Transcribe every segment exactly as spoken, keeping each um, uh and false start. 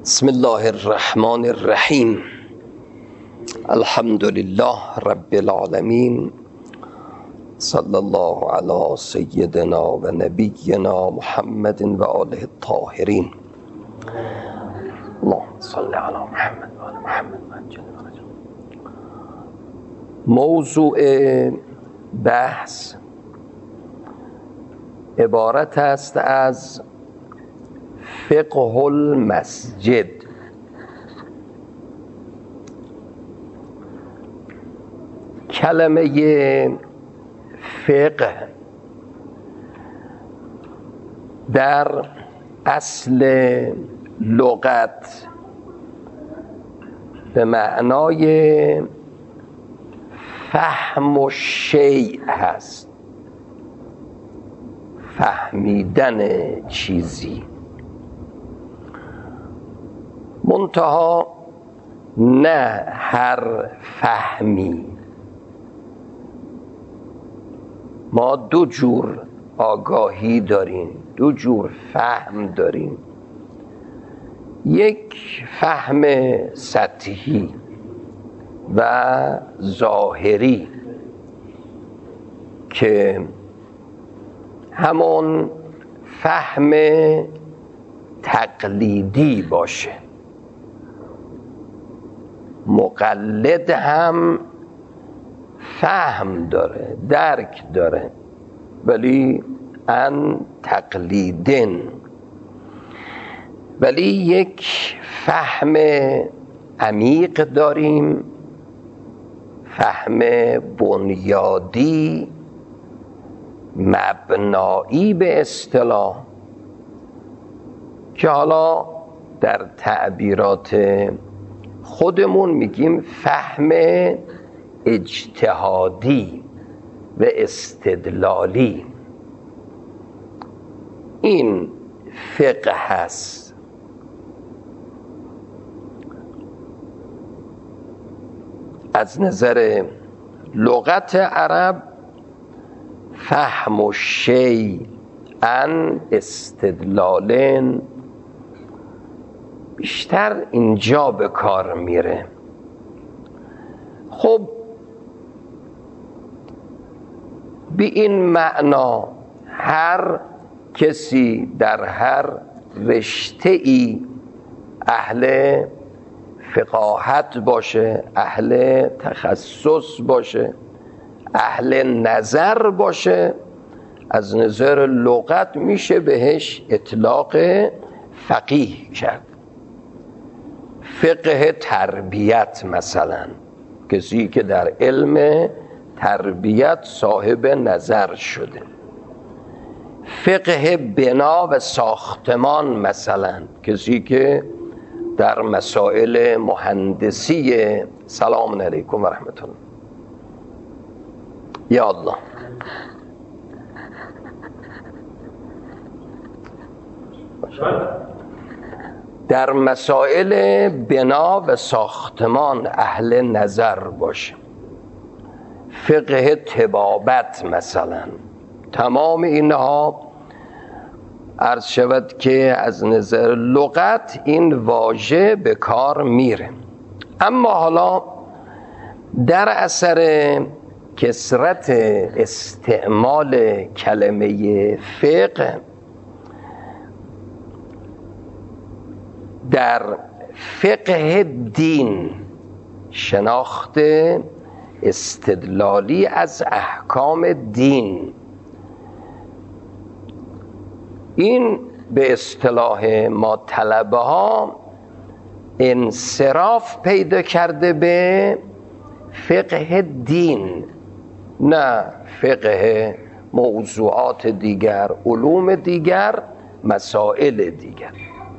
بسم الله الرحمن الرحیم. الحمد لله رب العالمین، صلی الله علی سیدنا و نبینا محمد و آله الطاهرین. اللهم صل علی محمد و آل محمد. موضوع بحث عبارت است از فقه المسجد. کلمه فقه در اصل لغت به معنای فهم و شیء هست، فهمیدن چیزی. منتها نه هر فهمی. ما دو جور آگاهی داریم، دو جور فهم داریم. یک فهم سطحی و ظاهری که همون فهم تقلیدی باشه. مقلد هم فهم داره، درک داره، ولی ان تقلیدن. ولی یک فهم عمیق داریم، فهم بنیادی مبنایی به اصطلاح، که حالا در تعبیرات خودمون میگیم فهم اجتهادی و استدلالی. این فقه هست. از نظر لغت عرب فهم و شیء ان استدلالن بیشتر اینجا به کار میره. خب به این معنا هر کسی در هر رشته ای اهل فقاهت باشه، اهل تخصص باشه، اهل نظر باشه، از نظر لغت میشه بهش اطلاق فقیه کرد. فقه تربیت مثلا، کسی که در علم تربیت صاحب نظر شده. فقه بنا و ساختمان مثلا، کسی که در مسائل مهندسی. سلام علیکم و رحمت الله. یا الله. در مسائل بنا و ساختمان اهل نظر باشه. فقه طبابت مثلا. تمام اینها عرض شود که از نظر لغت این واژه به کار میره. اما حالا در اثر کثرت استعمال کلمه فقه در فقه دین، شناخت استدلالی از احکام دین، این به اصطلاح ما طلبه ها انصراف پیدا کرده به فقه دین، نه فقه موضوعات دیگر، علوم دیگر، مسائل دیگر.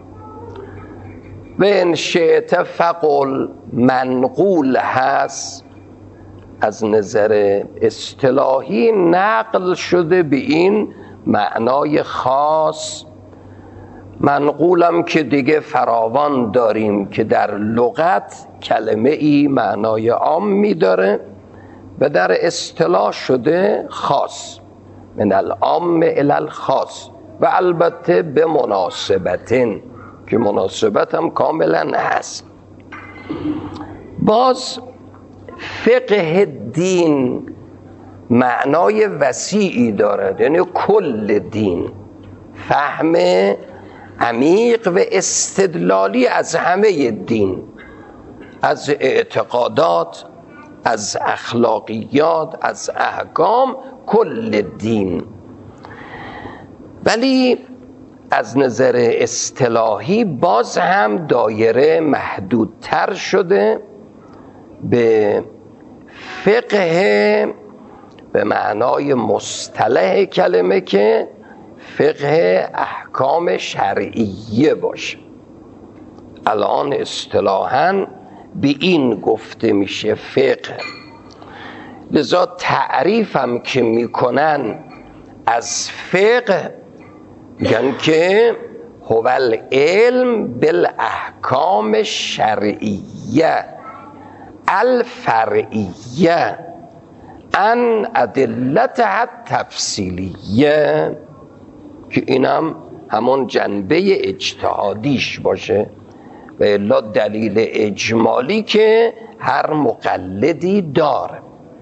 و ان شئت فقل منقول هست، از نظر اصطلاحی نقل شده به این معنای خاص. منقولم که دیگه فراوان داریم که در لغت کلمه ای معنای عامی داره و در اصطلاح شده خاص، من العام الی الخاص، و البته به مناسبتن که مناسبت هم کاملا هست. باز فقه دین معنای وسیعی دارد، یعنی کل دین، فهم عمیق و استدلالی از همه دین، از اعتقادات، از اخلاقیات، از احکام، کل دین. ولی از نظر اصطلاحی باز هم دایره محدودتر شده به فقه به معنای مصطلح کلمه که فقه احکام شرعیه باشه. الان اصطلاحاً به این گفته میشه فقه. لذا تعریفم که میکنن از فقه میگن که هو العلم بالاحکام الشرعیه الفرعیه عن ادلتها التفصیلیه، که اینم همون جنبه اجتهادیش باشه و الا دلیل اجمالی که هر مقلدی داره.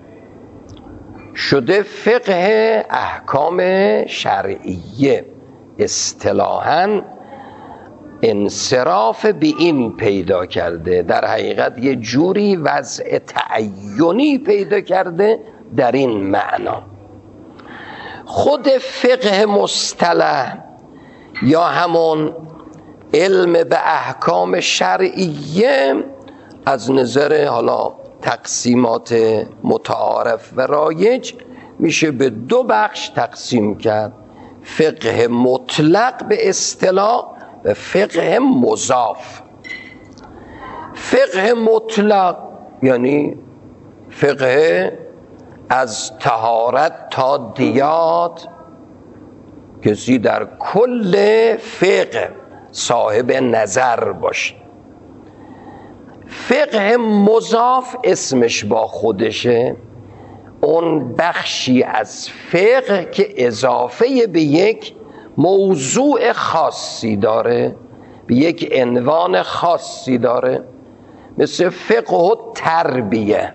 شده فقه احکام شرعیه. اصطلاحاً انصراف به این پیدا کرده، در حقیقت یه جوری وضع تعینی پیدا کرده در این معنا. خود فقه مصطلح یا همون علم به احکام شرعیه از نظر حالا تقسیمات متعارف و رایج میشه به دو بخش تقسیم کرد: فقه مطلق به اصطلاح و فقه مضاف. فقه مطلق یعنی فقه از طهارت تا دیات، کسی در کل فقه صاحب نظر باشه. فقه مضاف اسمش با خودشه، اون بخشی از فقه که اضافه به یک موضوع خاصی داره، به یک عنوان خاصی داره، مثل فقه و تربیه،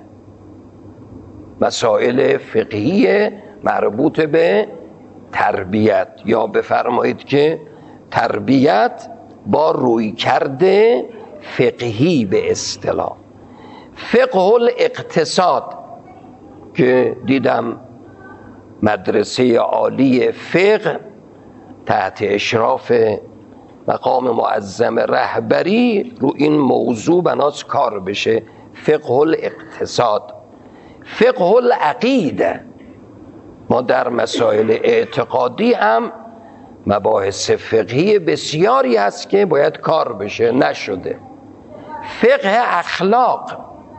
مسائل فقهی مربوط به تربیت، یا بفرمایید که تربیت با روی کرده فقهی به اصطلاح. فقه الاقتصاد که دیدم مدرسه عالی فقه تحت اشراف مقام معظم رهبری رو این موضوع بناس کار بشه، فقه الاقتصاد. فقه العقیده، ما در مسائل اعتقادی هم مباحث فقهی بسیاری هست که باید کار بشه، نشده. فقه اخلاق،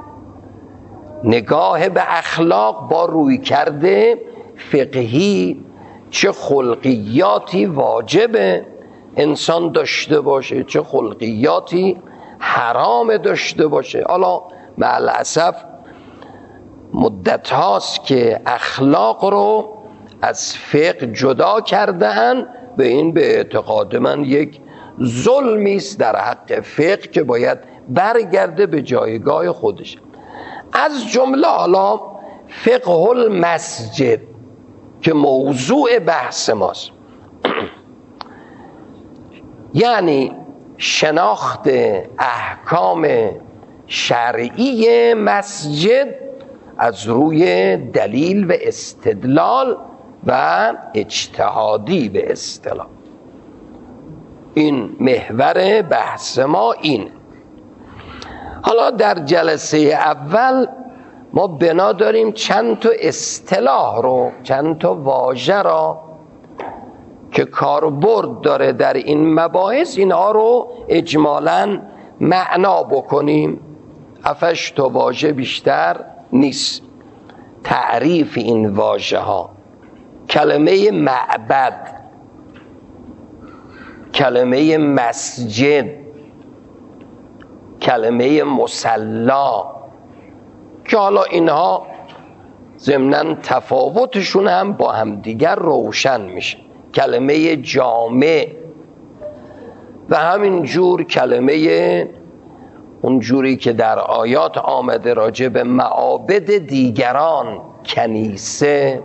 نگاه به اخلاق با روی کرده فقهی، چه خلقیاتی واجبه انسان داشته باشه، چه خلقیاتی حرام داشته باشه. حالا معلاسف مدت هاست که اخلاق رو از فقه جدا کردن، به این به اعتقاد من یک ظلمی است در حق فقه که باید برگرده به جایگاه خودش. از جمله حالا فقه المسجد که موضوع بحث ماست، یعنی شناخت احکام شرعی مسجد از روی دلیل و استدلال و اجتهادی به اصطلاح. این محور بحث ما این. حالا در جلسه اول ما بنا داریم چند تا اصطلاح رو، چند تا واژه را که کاربرد داره در این مباحث، اینها رو اجمالاً معنا بکنیم. هفتش تا واژه بیشتر نیست. تعریف این واژه ها: کلمه معبد، کلمه مسجد، کلمه مصلا، که حالا اینها ضمناً تفاوتشون هم با همدیگر روشن میشه. کلمه جامع، و همین جور کلمه اون جوری که در آیات آمده راجع به معابد دیگران، کنیسه،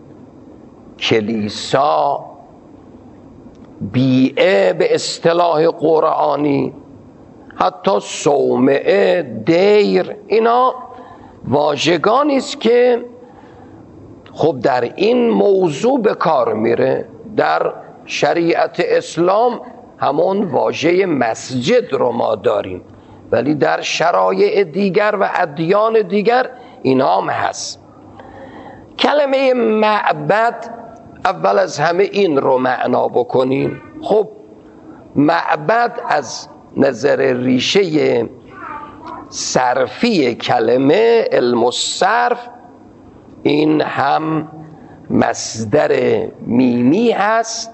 کلیسا، بیعه به اصطلاح قرآنی، حتی صومعه، دیر، اینا واژگانی است که خب در این موضوع به کار میره. در شریعت اسلام همون واژه مسجد رو ما داریم، ولی در شرایع دیگر و ادیان دیگر اینا هم هست. کلمه معبد اول از همه این رو معنا بکنیم. خب معبد از نظر ریشه صرفی کلمه، علم الصرف، این هم مصدر میمی هست،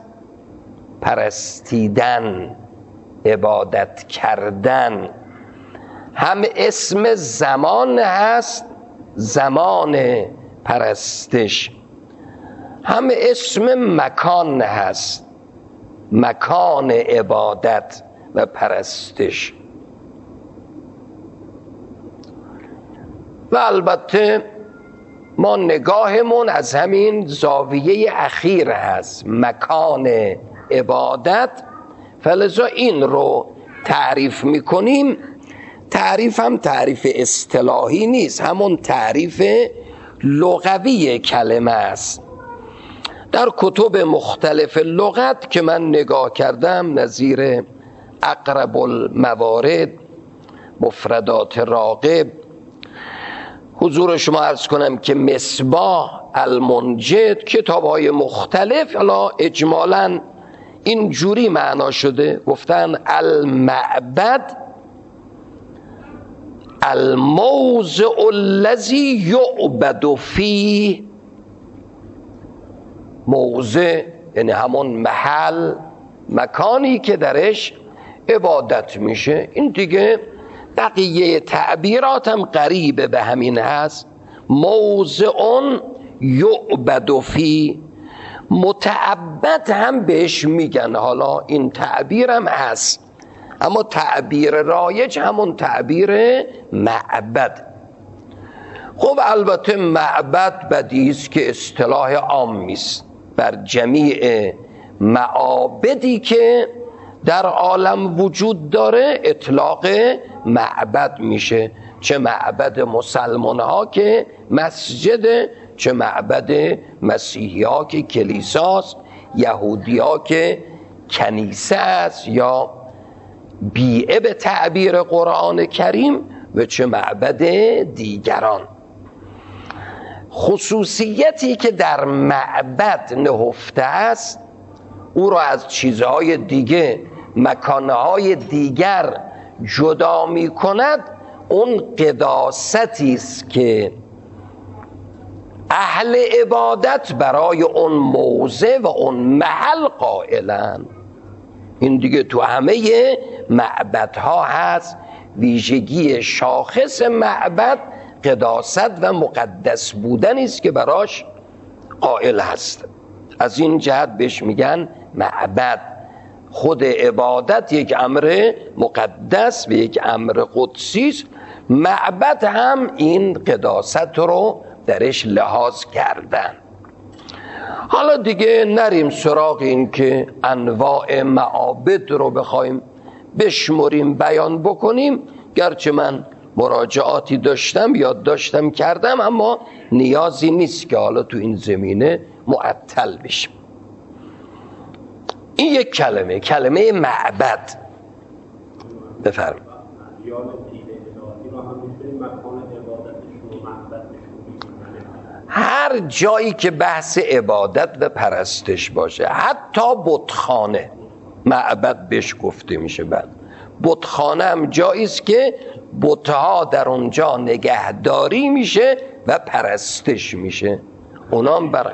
پرستیدن، عبادت کردن، هم اسم زمان هست، زمان پرستش، هم اسم مکان هست، مکان عبادت و پرستش. و البته ما نگاهمون از همین زاویه اخیر هست، مکان عبادت، فلذا این رو تعریف میکنیم. تعریف هم تعریف اصطلاحی نیست، همون تعریف لغوی کلمه است. در کتب مختلف لغت که من نگاه کردم، نظیر اقرب الموارد، مفردات راغب، حضور شما عرض کنم که مصباح، المنجد، کتاب های مختلف، حالا اجمالاً این جوری معنا شده، گفتن المعبد الموضع الذی یعبد فیه. موضع یعنی همون محل، مکانی که درش عبادت میشه. این دیگه بقیه تعبیرات هم قریب به همین هست. موضع یعبد فیه، متعبد هم بهش میگن. حالا این تعبیر هم هست، اما تعبیر رایج همون تعبیر معبد. خب البته معبد بدیست که اصطلاح عامی است، بر جمیع معابدی که در عالم وجود داره اطلاق معبد میشه، چه معبد مسلمان ها که مسجد، چه معبد مسیحی ها که کلیساست، یهودی ها که کنیسه است یا بیعه به تعبیر قرآن کریم، و چه معبد دیگران. خصوصیتی که در معبد نهفته است او را از چیزهای دیگه، مکانهای دیگر جدا می کند، اون قداستی است که اهل عبادت برای اون موضع و اون محل قائلن. این دیگه تو همه معبدها هست. ویژگی شاخص معبد قداست و مقدس بودن است که براش قائل هست. از این جهت بهش میگن معبد. خود عبادت یک امر مقدس و یک امر قدسی است، معبد هم این قداست رو درش لحاظ کردن. حالا دیگه نریم سراغ این که انواع معابد رو بخوایم بشمریم، بیان بکنیم. گرچه من مراجعاتی داشتم، یاد داشتم کردم، اما نیازی نیست که حالا تو این زمینه معطل بشیم. این یک کلمه، کلمه معبد. بفرمایید. هر جایی که بحث عبادت و پرستش باشه، حتی بتخانه معبد بهش گفته میشه. بعد بتخانه هم جایی است که بتها در اونجا نگهداری میشه و پرستش میشه. اونام بر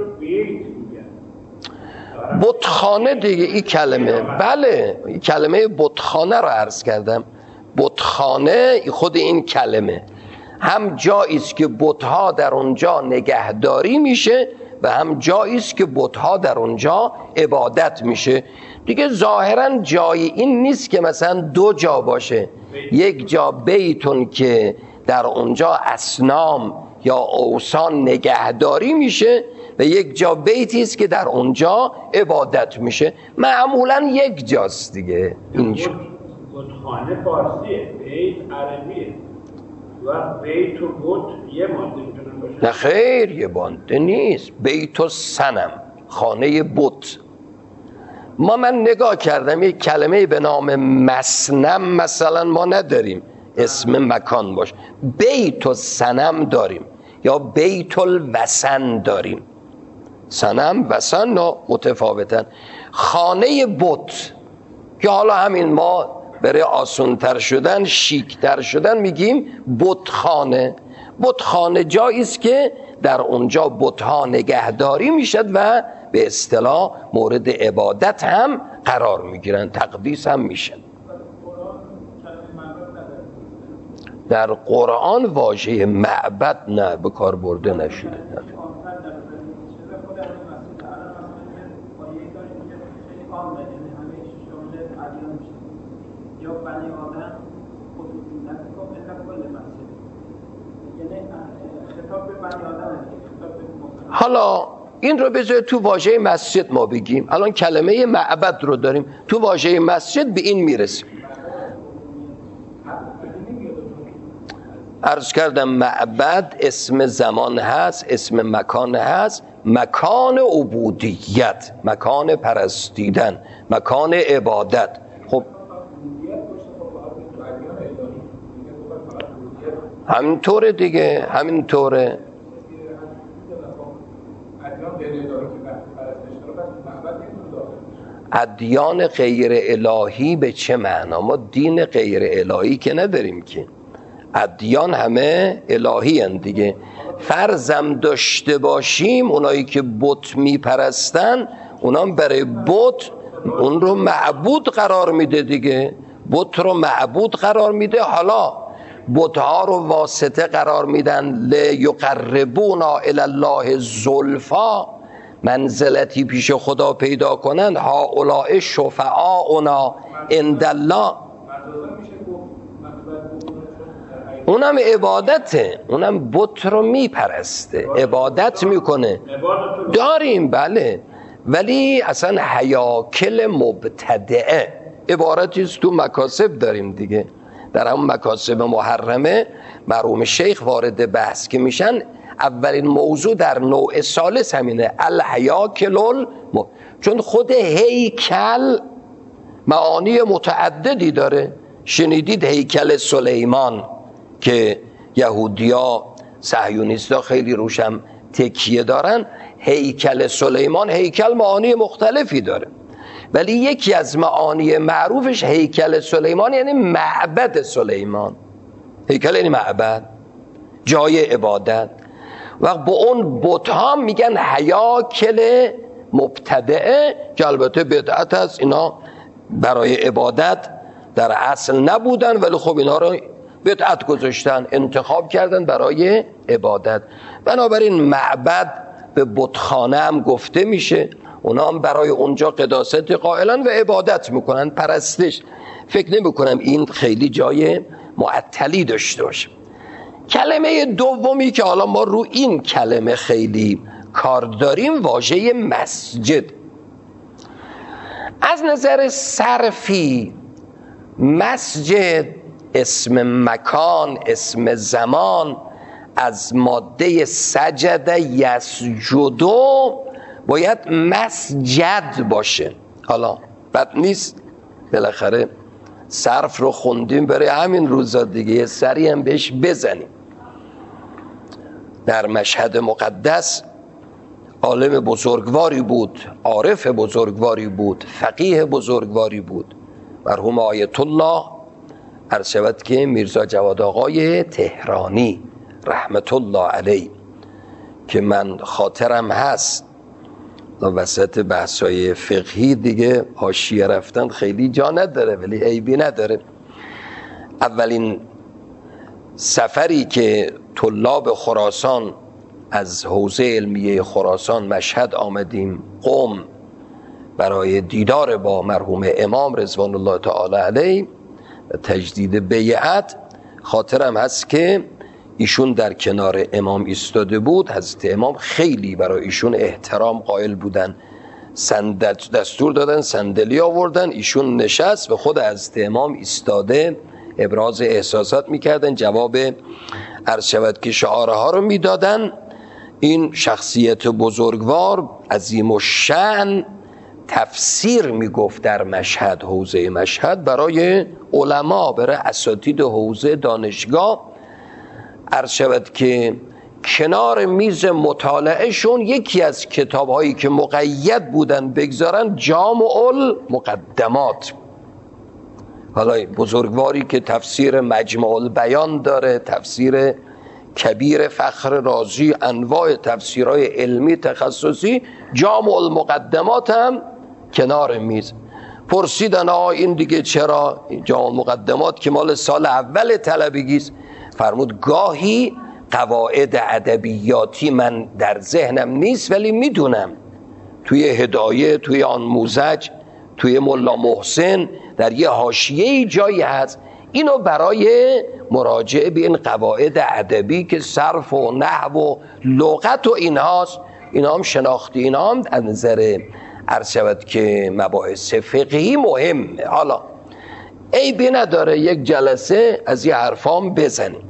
بتخانه دیگه این کلمه، بله این کلمه بتخانه رو عرض کردم. بتخانه خود این کلمه هم جایی است که بتها در اونجا نگهداری میشه و هم جایی است که بتها در اونجا عبادت میشه. دیگه ظاهرا جای این نیست که مثلا دو جا باشه، یک جا بیتون که در اونجا اصنام یا اوثان نگهداری میشه و یک جا بیتی است که در اونجا عبادت میشه. معمولا یک جاست دیگه. اینجا بتخانه فارسیه، بیت عربیه و بیت و بت یه ماده میتونن باشه؟ نه خیر، یه ماده نیست. بیت و صنم، خانه بت. ما من نگاه کردم یک کلمه به نام مسنم مثلا ما نداریم، اسم مکان باش. بیت و صنم داریم یا بیت الوثن داریم. صنم وثن متفاوتن. خانه بت که حالا همین ما برای آسان‌تر شدن، شیک‌تر شدن میگیم بتخانه. بتخانه جایی است که در اونجا بت‌ها نگهداری میشد و به اصطلاح مورد عبادت هم قرار میگیرن، تقدیس هم میشن. در قرآن واژه معبد نه به کار برده نشده. حالا این رو بذار تو واژه مسجد ما بگیم. الان کلمه معبد رو داریم، تو واژه مسجد به این میرسیم. عرض کردم معبد اسم زمان هست، اسم مکان هست. مکان عبودیت، مکان پرستیدن، مکان عبادت. خب همینطوره دیگه، همینطوره. ادیان غیر الهی به چه معنا؟ ما دین غیر الهی که نداریم که، ادیان همه الهی هن دیگه. فرضم داشته باشیم اونایی که بت میپرستن، اونام برای بت اون رو معبود قرار میده دیگه، بت رو معبود قرار میده. حالا بت‌ها رو واسطه قرار میدن لیقربونا الی الله زلفا، منزلتی پیش خدا پیدا کنند. هؤلاء شفعاؤنا عند الله، اونم عبادته، اونم بت رو میپرسته، عبادت میکنه. داریم بله، ولی اصلا هیاکل مبتدعه عبارتی است تو مکاسب داریم دیگه. در همون مکاسب محرمه مرحوم شیخ وارد بحث که میشن، اولین موضوع در نوع ثالث همینه، الهیاکل الم... چون خود هیکل معانی متعددی داره. شنیدید هیکل سلیمان که یهودیا صهیونیستا خیلی روشم تکیه دارن؟ هیکل سلیمان، هیکل معانی مختلفی داره، ولی یکی از معانی معروفش هیکل سلیمان یعنی معبد سلیمان. هیکل یعنی معبد، جای عبادت. و با اون بت‌ها میگن هیاکل مبتدعه که البته بدعت است. اینا برای عبادت در اصل نبودن، ولی خب اینا رو بدعت گذاشتن، انتخاب کردن برای عبادت. بنابراین معبد به بتخانه هم گفته میشه. اونا هم برای اونجا قداست قائلن و عبادت میکنن، پرستش. فکر نمیکنم این خیلی جای معطلی داشته باشه. کلمه دومی که حالا ما رو این کلمه خیلی کار داریم، واژه مسجد. از نظر صرفی مسجد اسم مکان، اسم زمان، از ماده سجد یسجدو باید مسجد باشه. حالا بد نیست، بالاخره صرف رو خوندیم برای همین روزا دیگه، یه سری هم بهش بزنیم. در مشهد مقدس عالم بزرگواری بود، عارف بزرگواری بود، فقیه بزرگواری بود، مرحوم آیت الله عرض شود که میرزا جواد آقای تهرانی رحمت الله علیه، که من خاطرم هست وسط بحثای فقهی دیگه حاشیه رفتن خیلی جا نداره ولی عیبی نداره. اولین سفری که طلاب خراسان از حوزه علمیه خراسان مشهد آمدیم، قم برای دیدار با مرحوم امام رضوان الله تعالی علیه و تجدید بیعت. خاطرم هست که ایشون در کنار امام ایستاده بود، حضرت امام خیلی برای ایشون احترام قائل بودن، صندل دستور دادن، صندلی آوردن، ایشون نشست و خود حضرت امام ایستاده ابراز احساسات میکردن، جواب عرض شود که شعاره ها رو میدادن. این شخصیت بزرگوار عظیم الشأن تفسیر میگفت در مشهد، حوزه مشهد، برای علما، برای اساتید حوزه دانشگاه. عرض شود که کنار میز مطالعهشون یکی از کتاب‌هایی که مقید بودن بگذارن جامع المقدمات. حالا بزرگواری که تفسیر مجمع البیان داره، تفسیر کبیر فخر رازی، انواع تفسیرهای علمی تخصصی، جامع المقدمات هم کنار میز. پرسیدن آه این دیگه چرا جامع مقدمات که مال سال اول طلبگیست؟ فرمود گاهی قواعد ادبیاتی من در ذهنم نیست ولی میدونم توی هدایه، توی آنموزج، توی ملا محسن در یه حاشیه جایی هست، اینو برای مراجعه به این قواعد ادبی که صرف و نحو و لغت و اینهاست، اینا هم شناختی، اینا هم از نظر عرض شود که مباحث فقهی مهمه. حالا عیبی نداره یک جلسه از یه حرفام بزنیم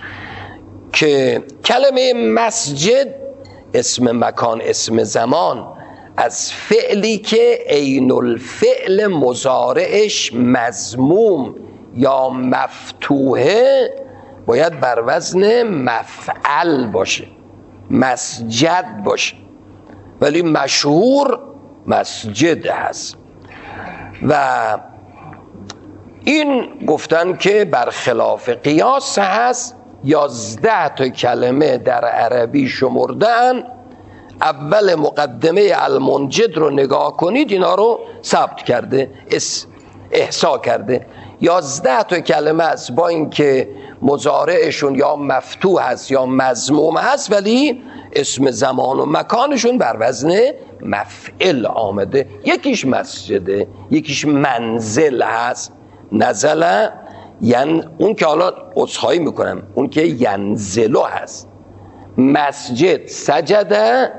که کلمه مسجد اسم مکان، اسم زمان، از فعلی که عین الفعل مضارعش مضموم یا مفتوحه باید بر وزن مفعل باشه، مسجد باشه، ولی مشهور مسجد هست. و این گفتن که برخلاف قیاس هست. یازده تا کلمه در عربی شمردن، اول مقدمه المنجد رو نگاه کنید، اینا رو ثبت کرده، احصا کرده. یازده تا کلمه است با اینکه مضارعشون یا مفتوح هست یا مضموم هست، ولی اسم زمان و مکانشون بر وزن مفعل آمده. یکیش مسجده، یکیش منزل هست، نزله، یعنی اون که حالا عذرخواهی میکنم، اون که ینزلو هست. مسجد سجده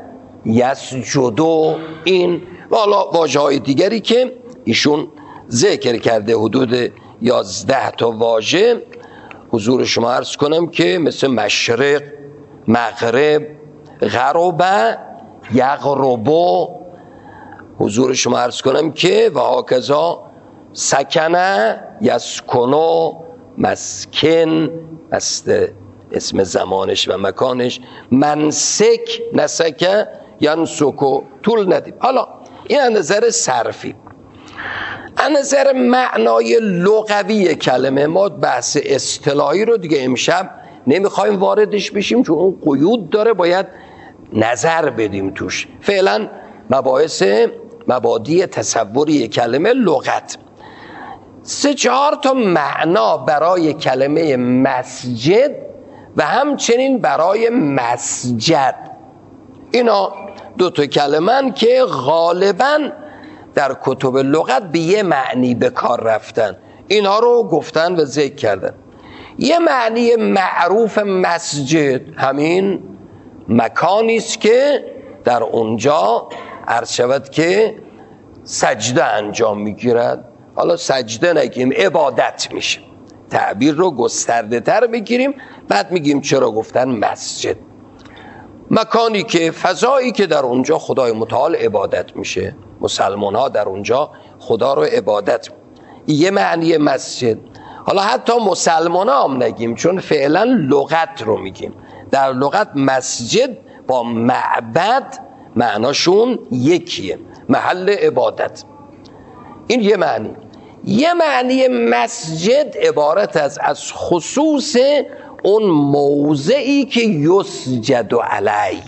یسجدو، این و حالا واژه‌های دیگری که ایشون ذکر کرده، حدود یازده تا واژه. حضور شما عرض کنم که مثل مشرق، مغرب، غربه، یغربو، حضور شما عرض کنم که و هاکذا سکنه، یسکنو، مسکن، است اسم زمانش و مکانش، منسک، نسکه، ینسکو، طول ندیم. حالا این از نظر صرفی. از نظر معنای لغوی کلمه، ما بحث اصطلاحی رو دیگه امشب نمیخوایم واردش بشیم چون اون قیود داره، باید نظر بدیم توش. فعلا مباحث مبادی تصوری کلمه لغت. سه چهار تا معنا برای کلمه مسجد و همچنین برای مسجد. اینا دو تا کلمن که غالباً در کتب لغت به یه معنی به کار رفتن، اینا رو گفتن و ذکر کردن. یه معنی معروف مسجد همین مکانی است که در اونجا عرض شود که سجده انجام میگیرد. حالا سجده نگیم، عبادت میشه، تعبیر رو گسترده تر بگیریم، بعد میگیم چرا گفتن مسجد. مکانی که، فضایی که در اونجا خدای متعال عبادت میشه، مسلمان ها در اونجا خدا رو عبادت، یه معنی مسجد. حالا حتی مسلمان ها هم نگیم چون فعلا لغت رو میگیم. در لغت مسجد با معبد معناشون یکیه، محل عبادت. این یه معنی. یه معنی مسجد عبارت از از خصوص اون موضعی که یسجد علیه،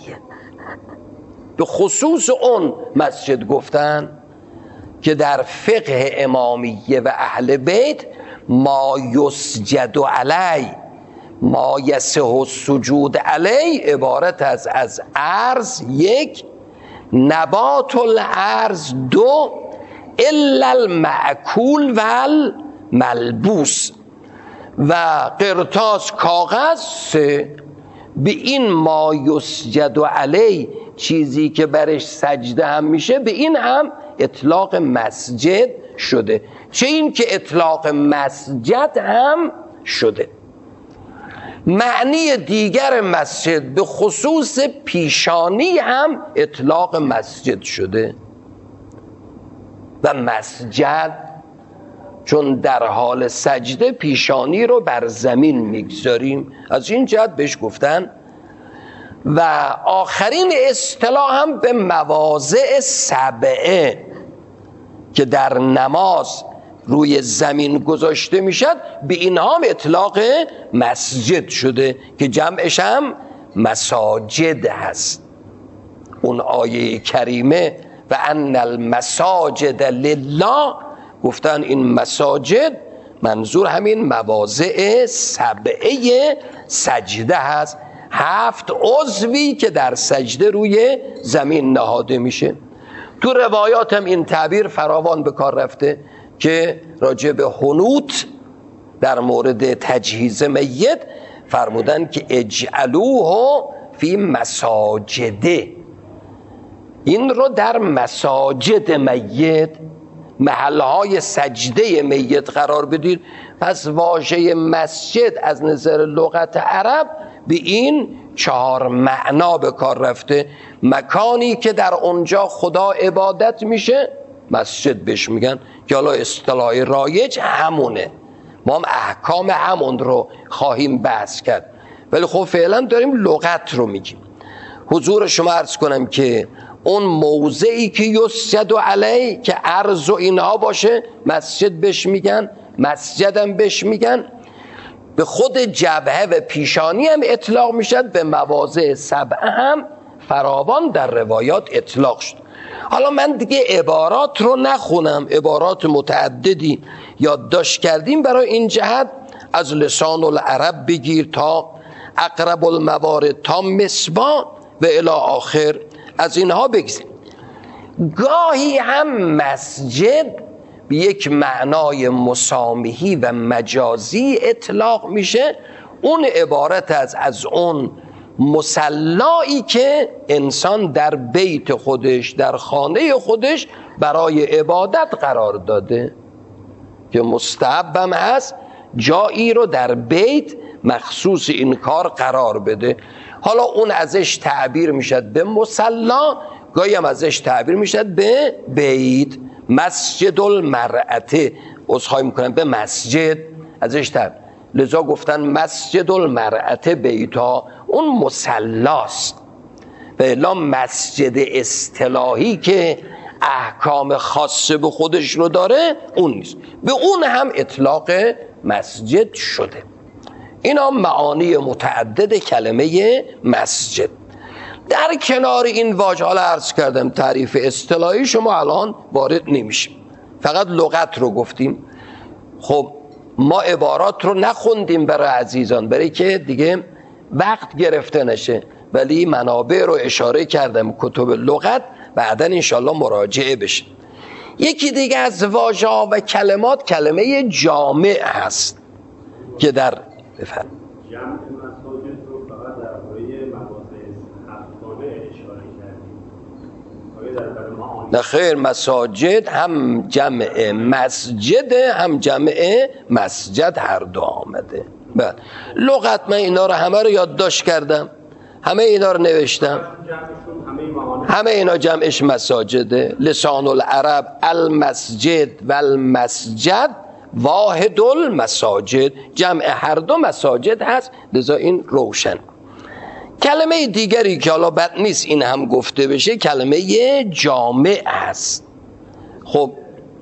به خصوص اون مسجد گفتن که در فقه امامیه و اهل بیت ما یسجد علی، ما یصح السجود علی عبارت از از عرض یک، نبات الارض دو الا المأکول و الملبوس و قرطاس کاغذ سه. به این ما یسجد علی، چیزی که برش سجده هم میشه، به این هم اطلاق مسجد شده. چه این که اطلاق مسجد هم شده. معنی دیگر مسجد به خصوص پیشانی هم اطلاق مسجد شده و مسجد چون در حال سجده پیشانی رو بر زمین میگذاریم، از این جهت بهش گفتن. و آخرین اصطلاح هم به مواضع سبعه که در نماز روی زمین گذاشته میشد، به اینها هم اطلاق مسجد شده که جمعش هم مساجد هست. اون آیه کریمه و ان المساجد لله، گفتن این مساجد منظور همین مواضع سبعه سجده هست، هفت عضوی که در سجده روی زمین نهاده میشه. تو روایات هم این تعبیر فراوان به کار رفته که راجع به حنوط در مورد تجهیز میت فرمودن که اجعلوه فی مساجده، این رو در مساجد میت، محلهای سجده میت قرار بدید. پس واژه مسجد از نظر لغت عرب به این چهار معنا به کار رفته. مکانی که در اونجا خدا عبادت میشه مسجد بهش میگن، که حالا اصطلاح رایج همونه، ما هم احکام همون رو خواهیم بحث کرد، ولی خب فعلا داریم لغت رو میگیم. حضور شما عرض کنم که اون موضعی که یسجد علی که ارض و اینها باشه مسجد بهش میگن، مسجدم بهش میگن. به خود جبهه و پیشانی هم اطلاق میشد، به مواضع سبعه هم فراوان در روایات اطلاق شد. حالا من دیگه عبارات رو نخونم، عبارات متعددی یادداشت کردیم برای این جهت، از لسان العرب بگیر تا اقرب الموارد تا مصباح و الی آخر، از اینها بگذاریم. گاهی هم مسجد به یک معنای مسامحی و مجازی اطلاق میشه، اون عبارت از از اون مصلایی که انسان در بیت خودش، در خانه خودش برای عبادت قرار داده، که مستحبم هست جایی رو در بیت مخصوص این کار قرار بده. حالا اون ازش تعبیر میشد به مصلا، گاهی هم ازش تعبیر میشد به بیت. مسجد المرأته، عذرخواهی میکنم، به مسجد ازش تعبیر، لذا گفتن مسجد المرأته بیتا، اون مصلاست. و الا مسجد اصطلاحی که احکام خاصه به خودش رو داره اون نیست، به اون هم اطلاق مسجد شده. اینا معانی متعدد کلمه مسجد. در کنار این واژه، حالا عرض کردم تعریف اصطلاحی شما الان وارد نمیشیم، فقط لغت رو گفتیم. خب ما عبارات رو نخوندیم برای عزیزان، برای که دیگه وقت گرفته نشه، ولی منابع رو اشاره کردم، کتب لغت، بعدن انشالله مراجعه بشه. یکی دیگه از واژه ها و کلمات کلمه جامع هست که در بفرم جمع مساجد رو فقط در روی مواضع هفتگانه اشاره کردیم، آیا در معانی؟ نه خیر، مساجد هم جمع مسجد هم جمع مسجد هر دو آمده. بعد لغت من اینا رو همه رو یادداشت کردم، همه اینا رو نوشتم، همه اینا جمعش مساجده. لسان العرب المسجد و المسجد واحد المساجد، جمع هر دو مساجد هست، لذا این روشن. کلمه دیگری که حالا بد نیست این هم گفته بشه کلمه جامع هست. خب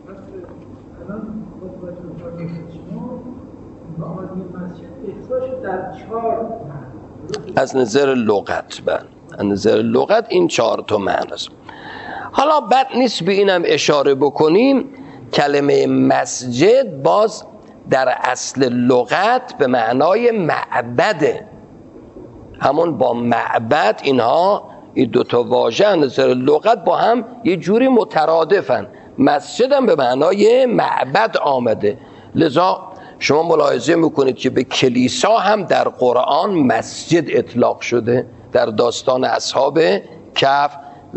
از نظر لغت بند از نظر لغت این چهار تا معنی است. حالا بد نیست به اینم اشاره بکنیم، کلمه مسجد باز در اصل لغت به معنای معبده، همون با معبد اینها این دوتا واژه از نظر لغت با هم یه جوری مترادفن. مسجد هم به معنای معبد آمده، لذا شما ملاحظه میکنید که به کلیسا هم در قرآن مسجد اطلاق شده. در داستان اصحاب کهف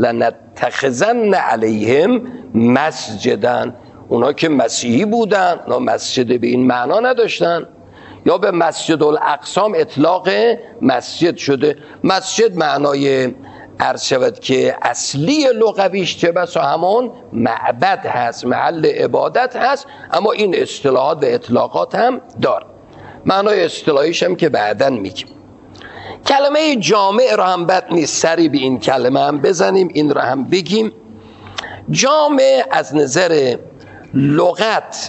لنتخذن علیهم مسجدن، اونا که مسیحی بودن اونا مسجد به این معنا نداشتن. یا به مسجد الاقصی اطلاق مسجد شده. مسجد معنای عرض شود که اصلی لغویش چه بسا همون معبد هست، محل عبادت هست، اما این اصطلاحات و اطلاقات هم دار. معنای اصطلاحیش هم که بعداً میگیم. کلمه جامع را هم بد نیست سری به این کلمه هم بزنیم، این را هم بگیم. جامع از نظر لغت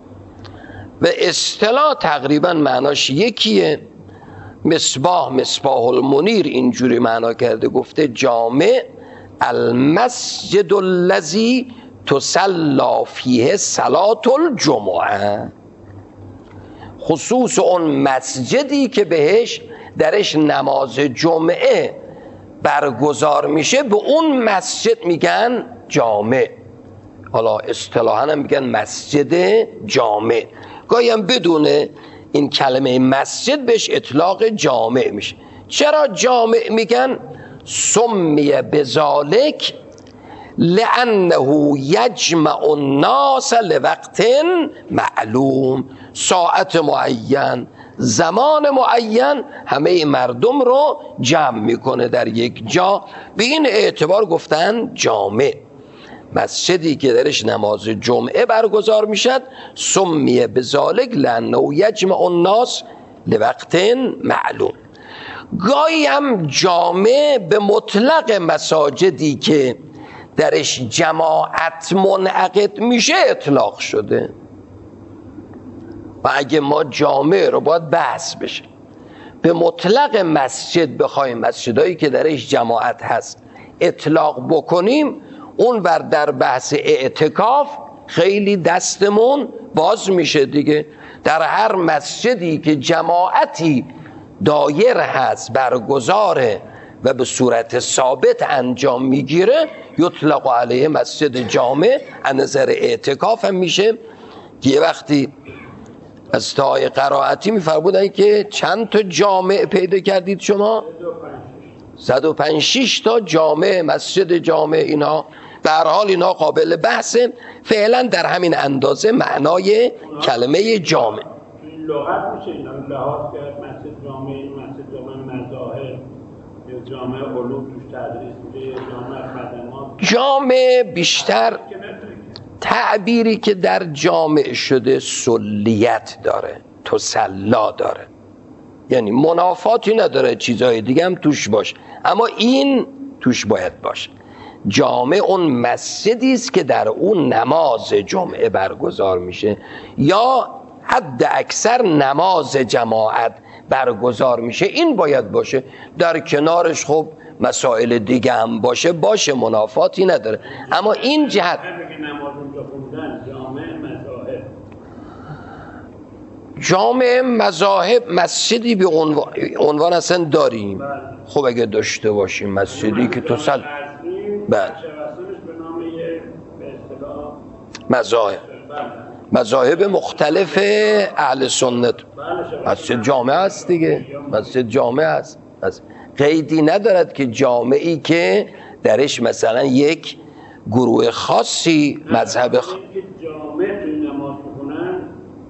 و اصطلاح تقریبا معناش یکیه. مصباح مصباح المنیر اینجوری معنا کرده، گفته جامع المسجد الذی تصلی فیه صلاة الجمعه، خصوص اون مسجدی که بهش درش نماز جمعه برگزار میشه به اون مسجد میگن جامع. حالا اصطلاحاً هم میگن مسجد جامع. گاهی هم بدون این کلمه مسجد بهش اطلاق جامع میشه. چرا جامع میگن؟ سمی بذالک لانه یجمع الناس لوقت معلوم، ساعت معین، زمان معین همه مردم رو جمع میکنه در یک جا. به این اعتبار گفتن جامع. مسجدی که درش نماز جمعه برگزار میشد سمی بذالک لانه یجمع الناس لوقت معلوم. گاهی هم جامع به مطلق مساجدی که درش جماعت منعقد میشه اطلاق شده. و اگه ما جامع رو باید بحث بشه، به مطلق مسجد بخوایم مسجدایی که درش جماعت هست اطلاق بکنیم، اون ور در بحث اعتکاف خیلی دستمون باز میشه دیگه. در هر مسجدی که جماعتی دایر هست برگزاره و به صورت ثابت انجام میگیره یطلق علیه مسجد جامع. از نظر اعتکاف هم میشه که یه وقتی از تای قرائتی میفرمودن که چند تا جامع پیدا کردید شما؟ صد و پنج شش تا جامع، مسجد جامع. اینا به هر حال اینا قابل بحثه. فعلا در همین اندازه معنای کلمه جامع لغت میشه اینا لحاظ کرد. مسجد جامع، مسجد جامع مذاهب یا جامع علوم توش تدریس میشه، یا جامع خدمات. جامع بیشتر تعبیری که در جامع شده سلیت داره، تسلا داره، یعنی منافاتی نداره، چیزهای دیگه هم توش باشه، اما این توش باید باشه. جامع اون مسجدی است که در اون نماز جمعه برگزار میشه یا حد اکثر نماز جماعت برگزار میشه، این باید باشه. در کنارش خب مسائل دیگه هم باشه باشه منافاتی نداره، اما این جهت جامع مذاهب مسجدی به عنوان, عنوان اصلا داریم. خب اگه داشته باشیم مسجدی که تو سل بله مذاهب مذاهب مختلف اهل سنت مسجد جامع است دیگه، مسجد جامع است. قیدی ندارد که جامعی که درش مثلا یک گروه خاصی مذهب خ... جامع نماز بخونن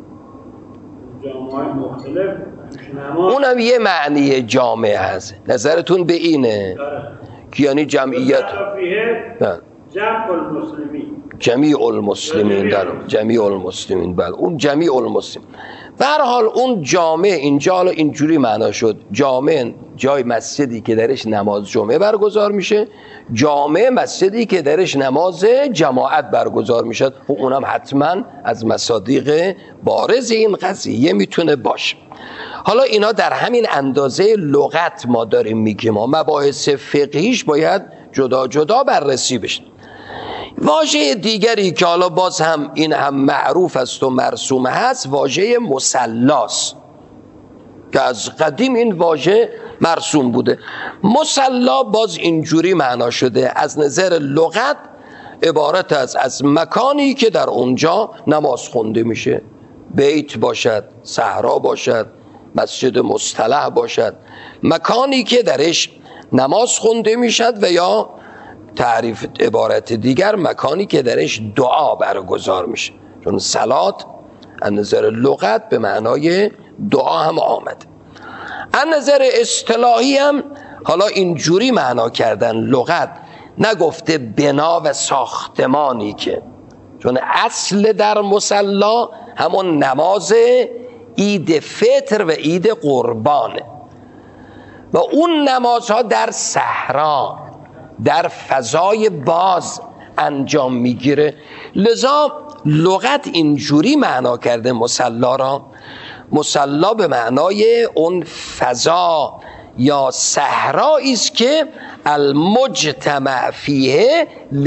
جامعه مختلف نماز، اونم یه معنی جامع هست. نظرتون به اینه که یعنی جمعیت جمع المسلمین جمیع المسلمین در جمیع المسلمین بله اون جمیع المسلمین. به هر حال اون جامع اینجا حالا اینجوری معنا شد، جامع جای مسجدی که درش نماز جمعه برگزار میشه، جامع مسجدی که درش نماز جماعت برگزار میشه. و اونم حتما از مصادیق بارز این قضیه میتونه باشه. حالا اینا در همین اندازه لغت ما داریم میگیم، ما مباحث فقهیش باید جدا جدا بررسی بشه. واژه دیگری که حالا باز هم این هم معروف است و مرسوم هست واژه مصلاست. که از قدیم این واژه مرسوم بوده. مصلا باز اینجوری معنا شده از نظر لغت عبارت است از مکانی که در اونجا نماز خونده میشه، بیت باشد، صحرا باشد، مسجد مصطلح باشد، مکانی که درش نماز خونده میشد، و یا تعریف عبارت دیگر مکانی که درش دعا برگزار میشه، چون صلات از نظر لغت به معنای دعا هم آمد. از نظر اصطلاحی هم حالا اینجوری معنا کردن لغت، نگفته بنا و ساختمانی، که چون اصل در مصلا همون نماز عید فطر و عید قربانه و اون نمازها در صحرا در فضای باز انجام میگیره. لذا لغت اینجوری معنا کرده مصلا را. مصلا به معنای اون فضا یا صحرایی است که المجتمع فیه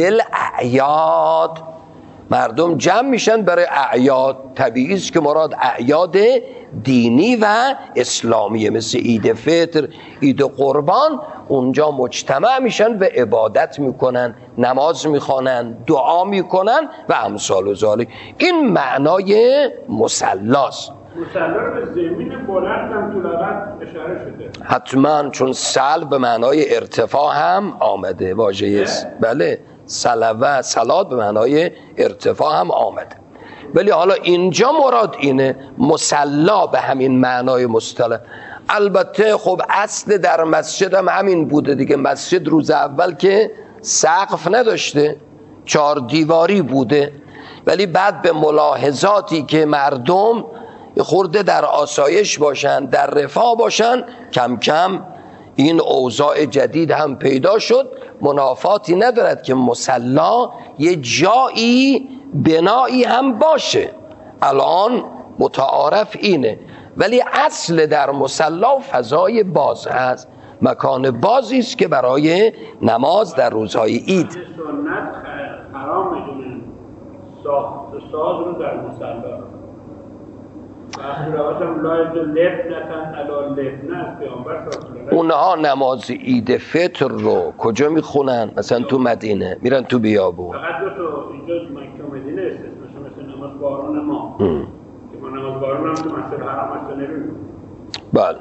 للاعیاد، مردم جمع میشن برای اعیاد. طبیعی است که مراد اعیاد دینی و اسلامیه، مثل عید فطر، عید قربان. اونجا مجتمع میشن و عبادت میکنن، نماز میخوانن، دعا میکنن و امثال و ذالک. این معنای مصلاست. مصلا رو به زمین بلند هم تو لغت اشاره شده حتما، چون سل به معنای ارتفاع هم آمده، واژه است. بله، صلوه، صلات به معنای ارتفاع هم آمده. ولی حالا اینجا مراد اینه مصلا به همین معنای مصطلح. البته خب اصل در مسجد هم همین بوده دیگه. مسجد روز اول که سقف نداشته، چهار دیواری بوده، ولی بعد به ملاحظاتی که مردم خورده در آسایش باشن، در رفاه باشن، کم کم این اوضاع جدید هم پیدا شد. منافاتی ندارد که مصلا یه جایی بنایی هم باشه، الان متعارف اینه، ولی اصل در مصلا فضای باز هست، مکان بازی است که برای نماز در روزهای عید. سنت حرام میدونن ساخت ساز رو در مصلا. اونها نماز عید فطر رو کجا میخونن؟ مثلا تو مدینه میرن تو بیابون. فقط دو تا اینجا مکه مدینه استثناء، مثل نماز بارون ما ام. که ما نماز بارون هم تو مسجد حرام اصلا نمیریم. بله.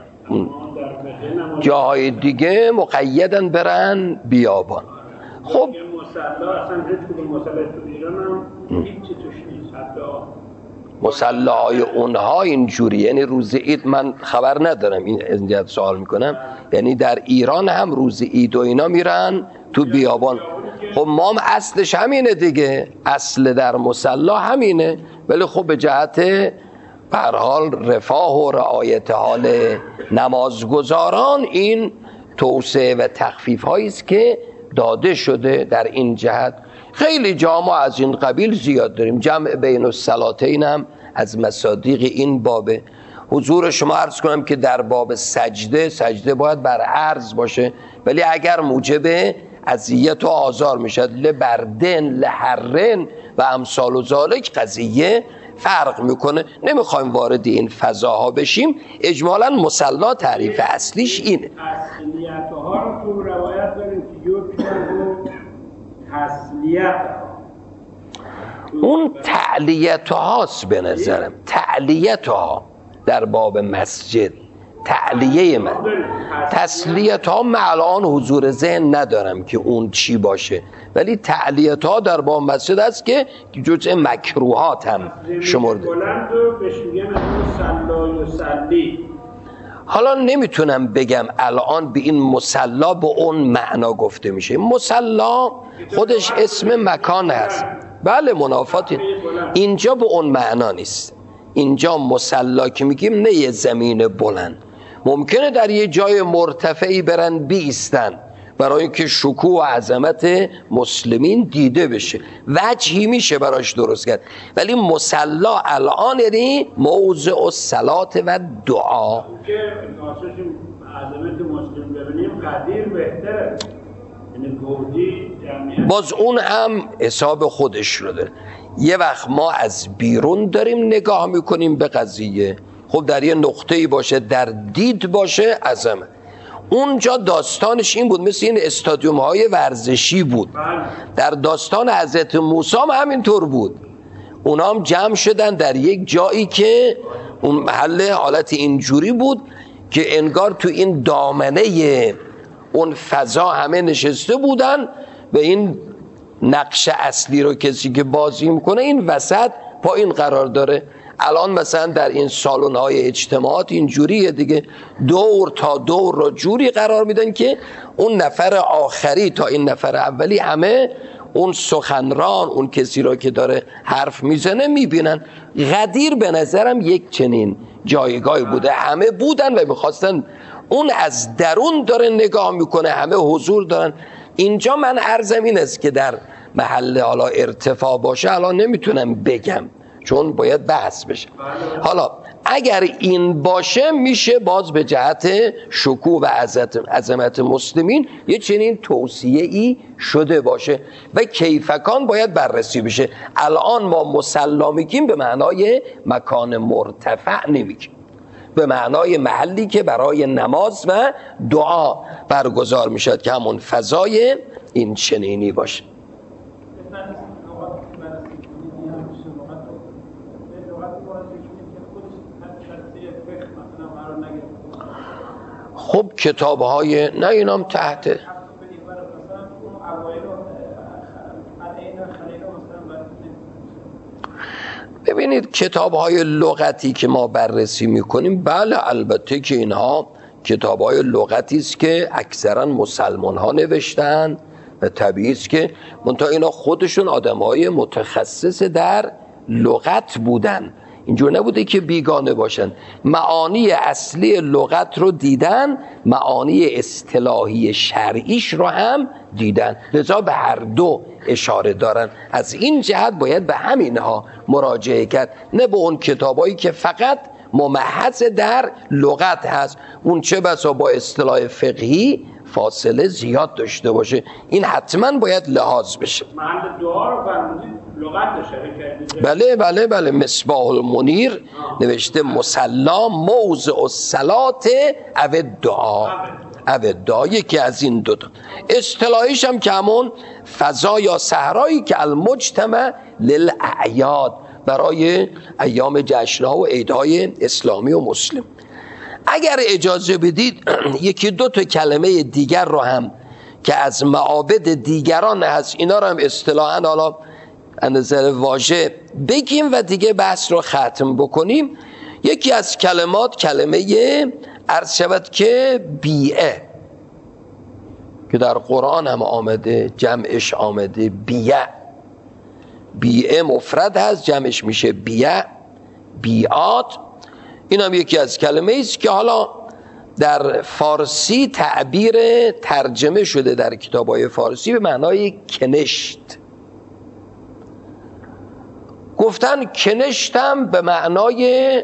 جاهای دیگه مقیدن برن بیابان. خب مصلا اصلا هیچ کدوم مصلا تو ایران هم هیچ چی توش نیست. حتی مصلاهای اونها اینجوری، یعنی روز عید من خبر ندارم، این اینجا سوال میکنم، یعنی در ایران هم روز عید و اینا میرن تو بیابان. خب ما هم اصلش همینه دیگه، اصل در مصلا همینه، ولی خب به جهت به هر حال رفاه و رعایت حال نمازگزاران این توسعه و تخفیف هایی است که داده شده در این جهت. خیلی جامعه از این قبیل زیاد داریم. جمع بین الصلاتین هم از مصادیق این بابه. حضور شما عرض کنم که در باب سجده، سجده باید بر عرض باشه، ولی اگر موجب اذیت و آزار میشد لبردن لحرن و امثال و ذالک قضیه فرق میکنه. نمیخوایم وارد این فضاها بشیم. اجمالا مصلا تعریف اصلیش اینه. اصلیت ها رو تو روایت داریم که یک تسلیت، اون تعلیت هاست به نظرم، تعلیت ها در باب مسجد، تعلیه من تسلیت ها من الان حضور ذهن ندارم که اون چی باشه، ولی تعلیت ها در باب مسجد است که جزء مکروهات هم شمرده. بلند و بهش میگن صلا و صلی. حالا نمیتونم بگم الان به این مصلا به اون معنا گفته میشه. مصلا خودش اسم مکان هست، بله منافاتی، اینجا به اون معنا نیست. اینجا مصلا که میگیم نه یه زمین بلند، ممکنه در یه جای مرتفعی برن بیستن برای اینکه شکوه و عظمت مسلمین دیده بشه، وجهی میشه براش درست کرد، ولی مصلا الان یعنی موضع الصلات و دعا. که ناسش عظمت مسلم ببینیم قدیر بهتره، یعنی گودی جمعیت باز اون هم حساب خودش رو داره. یه وقت ما از بیرون داریم نگاه میکنیم به قضیه، خب در یه نقطه‌ای باشه، در دید باشه، عظمه. اونجا داستانش این بود، مثل این استادیوم های ورزشی بود. در داستان حضرت موسی هم همینطور بود، اونا هم جمع شدن در یک جایی که اون محل حالت اینجوری بود که انگار تو این دامنه اون فضا همه نشسته بودن و این نقش اصلی رو کسی که بازی میکنه این وسط پایین قرار داره. الان مثلا در این سالن های اجتماعات اینجوریه دیگه، دور تا دور رو جوری قرار میدن که اون نفر آخری تا این نفر اولی همه اون سخنران، اون کسی رو که داره حرف میزنه میبینن. غدیر به نظرم یک چنین جایگاهی بوده، همه بودن و میخواستن، اون از درون داره نگاه میکنه، همه حضور دارن. اینجا من عرضم این است که در محل حالا ارتفاع باشه الان نمیتونم بگم چون باید بحث بشه. حالا اگر این باشه میشه باز به جهت شکوه و عظمت مسلمین یه چنین توصیه‌ای شده باشه و کیفکان باید بررسی بشه. الان ما مصلا میگیم به معنای مکان مرتفع نمیگیم، به معنای محلی که برای نماز و دعا برگزار میشد که همون فضای این چنینی باشه. خب کتاب های نه اینام تحت ببینید کتاب های لغتی که ما بررسی میکنیم، بله البته که اینها کتاب های لغتی است که اکثرا مسلمان ها نوشتن و طبیعی است که منتها اینا خودشون آدم های متخصص در لغت بودن، اینجور نبوده که بیگانه باشن، معانی اصلی لغت رو دیدن، معانی اصطلاحی شرعیش رو هم دیدن، لذا به هر دو اشاره دارن. از این جهت باید به همینها مراجعه کرد، نه به اون کتابایی که فقط ممحض در لغت هست، اون چه بسا با اصطلاح فقهی فاصله زیاد داشته باشه، این حتما باید لحاظ بشه. محل دعا رو فرمودید لغت اشاره کردید؟ بله بله بله. مصباح المنیر نوشته مصلا موضع الصلات او دعا او دعا، یکی از این دو تا. اصطلاحیش هم که همون فضا یا صحرایی که المجتمع للاعیاد، برای ایام جشن‌ها و عیدهای اسلامی و مسلم. اگر اجازه بدید یکی دو تا کلمه دیگر رو هم که از معابد دیگران هست اینا رو هم اصطلاحاً حالا از نظر واژه بگیم و دیگه بحث رو ختم بکنیم. یکی از کلمات کلمه عرض شود که بیعه که در قرآن هم آمده، جمعش آمده بیعه. بیعه مفرد هست، جمعش میشه بیعه، بیعات. این هم یکی از کلمه است که حالا در فارسی تعبیر ترجمه شده در کتاب‌های فارسی به معنای کنشت. گفتن کنشت هم به معنای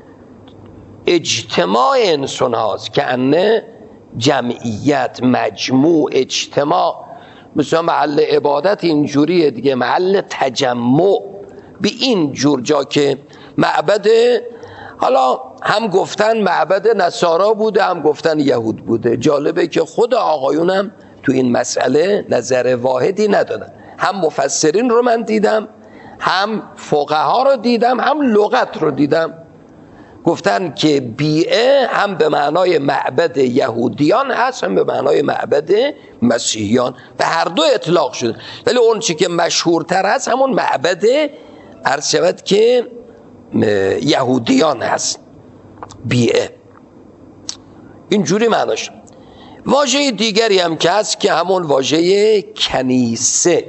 اجتماع انسان هاست، که انه جمعیت، مجموع، اجتماع. مثلا محل عبادت اینجوریه دیگه، محل تجمع. به این جور جا که معبد، حالا هم گفتن معبد نصارا بوده هم گفتن یهود بوده. جالبه که خود آقایونم تو این مسئله نظر واحدی ندادن. هم مفسرین رو من دیدم، هم فقها رو دیدم، هم لغت رو دیدم. گفتن که بیعه هم به معنای معبد یهودیان هست، هم به معنای معبد مسیحیان، به هر دو اطلاق شده. ولی اون چی که مشهورتر هست همون معبد عرض شود که یهودیان هست، بیعه. اینجوری معناش. واژه دیگری هم که هست که همون واژه کنیسه،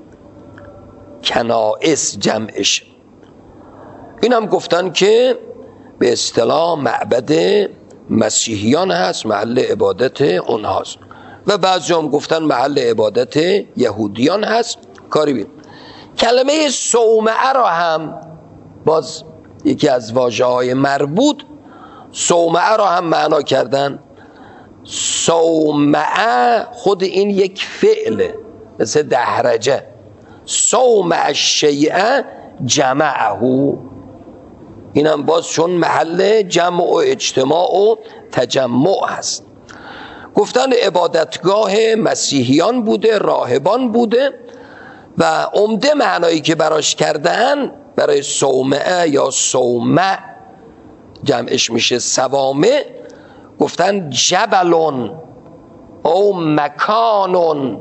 کنائس جمعش. این هم گفتن که به اصطلاح معبد مسیحیان هست، محل عبادت اونهاست، و بعضی هم گفتن محل عبادت یهودیان هست. کاری بید. کلمه صومعه را هم باز یکی از واژه‌های مربوط، صومعه را هم معنا کردن. صومعه خود این یک فعله، مثل دهرجه. صومع الشیء جمعه، اینم باز چون محل جمع و اجتماع و تجمع هست. گفتن عبادتگاه مسیحیان بوده، راهبان بوده و عمده معنایی که براش کردن برای صومعه یا صومع جمعش میشه صوامع، گفتن جبلون او مکانون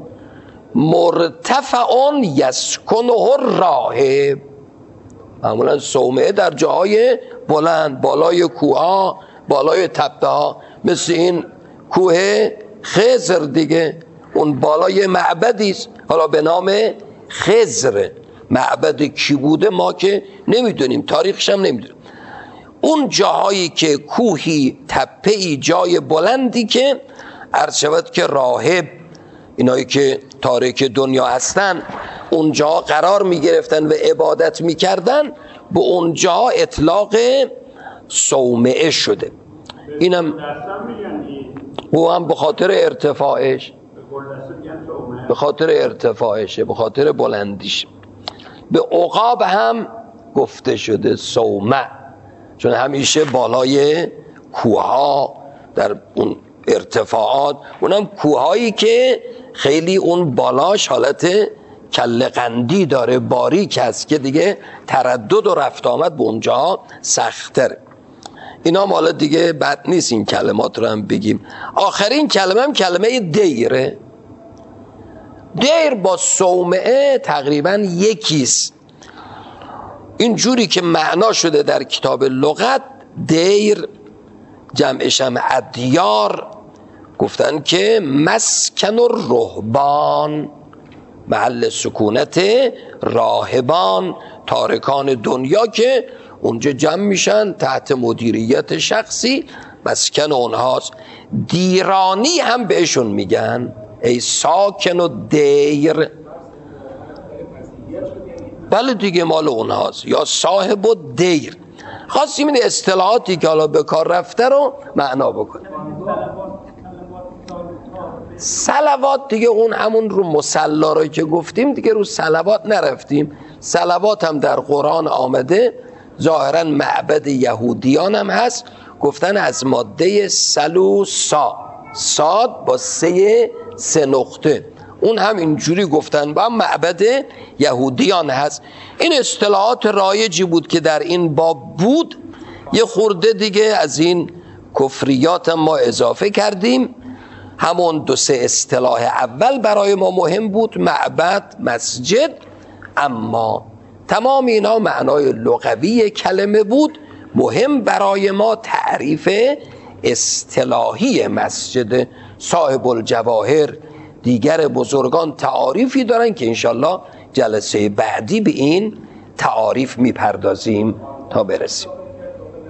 مرتفعون یسکنه الراهب. معمولا صومعه در جاهای بلند، بالای کوها، بالای تپه ها، مثل این کوه خضر دیگه، اون بالای معبدی است حالا به نام خضر. معبد کی بوده ما که نمیدونیم، تاریخش هم نمیدونیم. اون جاهایی که کوهی، تپه‌ای، جای بلندی که عرض شود که راهب، اینایی که تارک دنیا هستن، اونجا قرار می گرفتن و عبادت می کردن، به اونجا اطلاق صومعه شده. اینم او هم به خاطر ارتفاعش، به خاطر ارتفاعشه، به خاطر بلندیش. به عقاب هم گفته شده صومع، چون همیشه بالای کوها در اون ارتفاعات، اونم کوهایی که خیلی اون بالاش حالت کله قندی داره، باریک هست که دیگه تردد و رفت آمد به اونجا سخت‌تره. اینا مالا دیگه بد نیست این کلمات رو هم بگیم. آخرین کلمه هم کلمه دیره. دیر با صومعه تقریبا یکیست. این جوری که معنا شده در کتاب لغت، دیر جمعش هم ادیار، گفتن که مسکن الرهبان، محل سکونت راهبان، تارکان دنیا که اونجا جمع میشن تحت مدیریت شخصی، مسکن اونهاست. دیرانی هم بهشون میگن، ای ساکن و دیر، بله دیگه مال اونهاست، یا صاحب و دیر. خواستیم این اصطلاحاتی که حالا به کار رفته رو معنا بکنیم. صلوات دیگه اون همون رو مصلا رو که گفتیم دیگه رو صلوات نرفتیم. صلوات هم در قرآن آمده، ظاهرا معبد یهودیان هم هست، گفتن از ماده سلو سا، ساد با سه سه نقطه، اون هم اینجوری گفتن با هم معبد یهودیان هست. این اصطلاحات رایجی بود که در این باب بود. یه خورده دیگه از این کفریات هم ما اضافه کردیم. همون دو سه اصطلاح اول برای ما مهم بود، معبد، مسجد، اما تمام اینا معنای لغوی کلمه بود. مهم برای ما تعریف اصطلاحی مسجد. صاحب الجواهر، دیگر بزرگان تعاریفی دارن که انشالله جلسه بعدی به این تعاریف میپردازیم تا برسیم.